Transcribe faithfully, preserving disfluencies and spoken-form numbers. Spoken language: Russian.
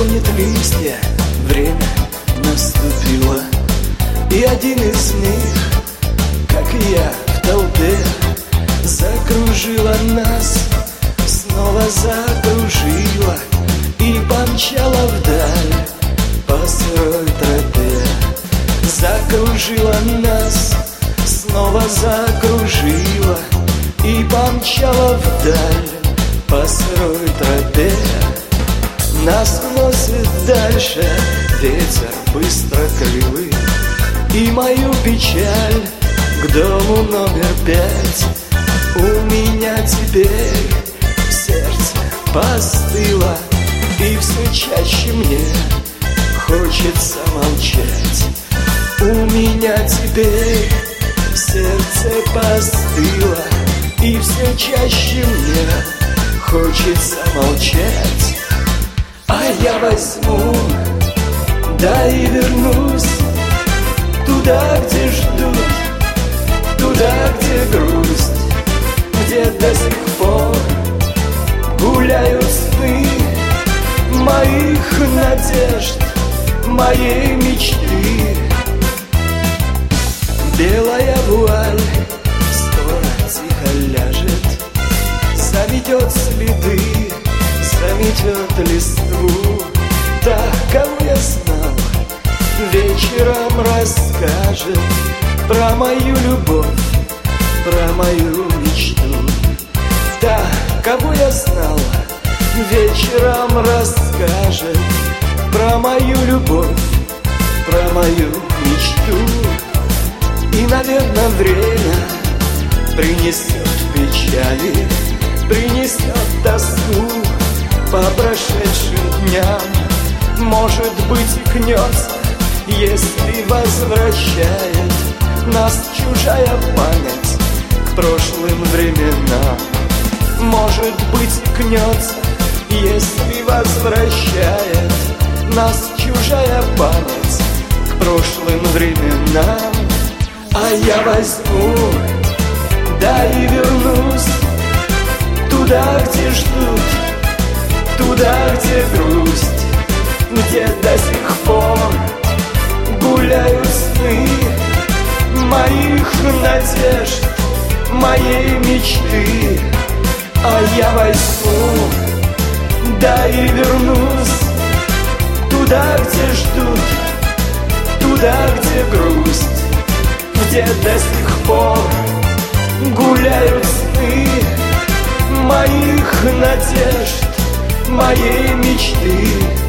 Клонит листья, время наступило, и один из них, как и я в толпе, закружила нас, снова закружила и помчала вдаль по сырой тропе. Закружила нас, снова закружила и помчала вдаль по сырой тропе. Нас уносит дальше ветер быстрокрылый, и мою печаль к дому номер пять. У меня теперь сердце постыло, и все чаще мне хочется молчать. У меня теперь сердце постыло, и все чаще мне хочется молчать. А я возьму, да и вернусь туда, где ждут, туда, где грусть, где до сих пор гуляют сны моих надежд, моей мечты. Белая вуаль скоро тихо ляжет, заметет следы, заметет листву. Та, кого я знал, вечером расскажет про мою любовь, про мою мечту. Та, кого я знал, вечером расскажет про мою любовь, про мою мечту. И, наверное, время принесет печали, принесет тоску по прошедшим дням. Может быть, и кнется, если возвращает нас чужая память к прошлым временам. Может быть, и кнется, если возвращает нас чужая память к прошлым временам. А я возьму, да и вернусь туда, где ждут, туда, где грусть, где до сих пор гуляют сны моих надежд, моей мечты. А я возьму, да и вернусь туда, где ждут, туда, где грусть, где до сих пор гуляют сны моих надежд, моей мечты.